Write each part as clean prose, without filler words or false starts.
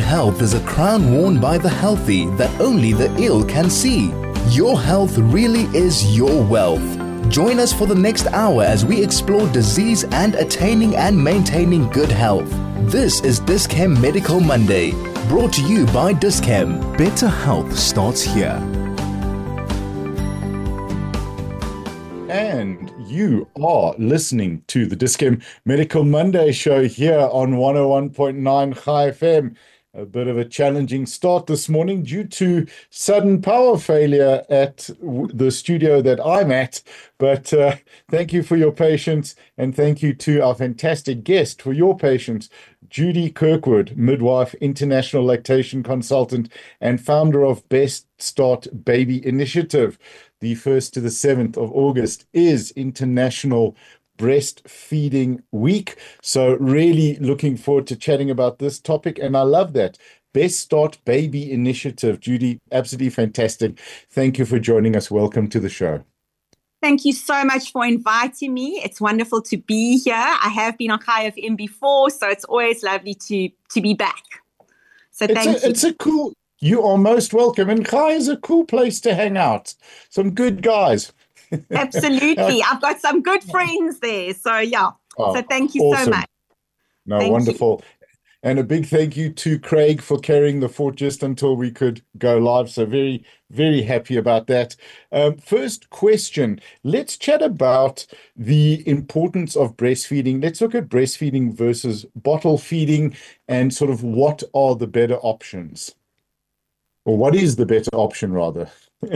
health is a crown worn by the healthy that only the ill can see. Your health really is your wealth. Join us for the next hour as we explore disease and attaining and maintaining good health. This is Dis-Chem Medical Monday, brought to you by Dis-Chem. Better health starts here. And you are listening to the Dis-Chem Medical Monday show here on 101.9 Chai FM. A bit of a challenging start this morning due to sudden power failure at the studio that I'm at. But thank you for your patience, and thank you to our fantastic guest for your patience, Judy Kirkwood, midwife, international lactation consultant, and founder of Best Start Baby Initiative. The 1st to the 7th of August is International Breastfeeding Week. So really looking forward to chatting about this topic. And I love that. Best Start Baby Initiative. Judy, absolutely fantastic. Thank you for joining us. Welcome to the show. Thank you so much for inviting me. It's wonderful to be here. I have been on Chai FM before, so it's always lovely to be back. So thank you. You are most welcome. And Chai is a cool place to hang out. Some good guys. Absolutely. I've got some good friends there. So, yeah. So thank you awesome. so much. No, wonderful. And a big thank you to Craig for carrying the fort just until we could go live. So very, very happy about that. First question, let's chat about the importance of breastfeeding. Let's look at breastfeeding versus bottle feeding and sort of what are the better options? Or what is the better option, rather?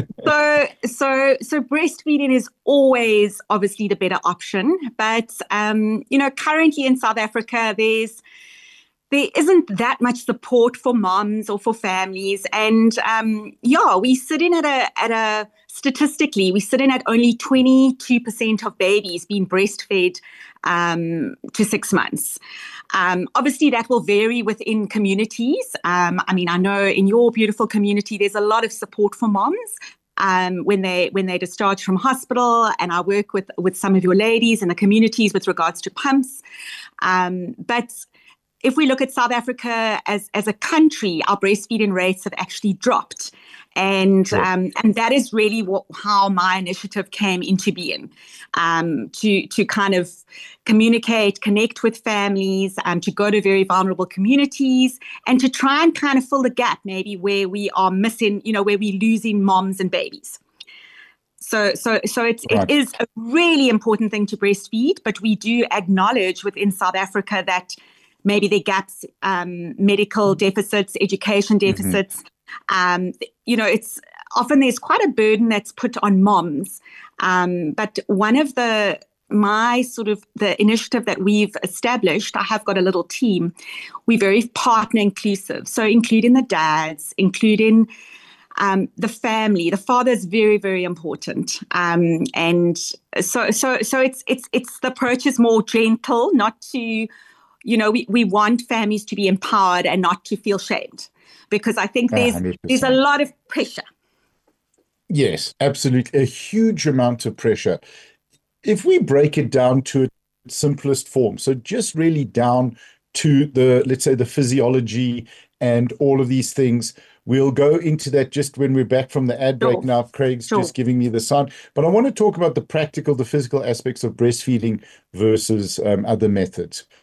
So breastfeeding is always obviously the better option, but currently in South Africa there isn't that much support for moms or for families, and we sit in statistically we sit in at only 22% of babies being breastfed to 6 months. Obviously, that will vary within communities. I know in your beautiful community, there's a lot of support for moms when they discharge from hospital, and I work with some of your ladies in the communities with regards to pumps. But if we look at South Africa as a country, our breastfeeding rates have actually dropped. And that is really how my initiative came into being, to kind of connect with families, to go to very vulnerable communities, and to try and kind of fill the gap maybe where we are missing, where we're losing moms and babies. So it is a really important thing to breastfeed, but we do acknowledge within South Africa that maybe there are gaps, medical deficits, education deficits. Mm-hmm. It's often there's quite a burden that's put on moms. But one of the initiative that we've established, I have got a little team. We're very partner inclusive. So including the dads, including the family, the father is very, very important. And so it's the approach is more gentle, not to, we want families to be empowered and not to feel shamed. Because I think there's a lot of pressure. Yes, absolutely. A huge amount of pressure. If we break it down to its simplest form, so just really down to let's say the physiology and all of these things, we'll go into that just when we're back from the ad break. Now, Craig's just giving me the sign. But I want to talk about the physical aspects of breastfeeding versus other methods.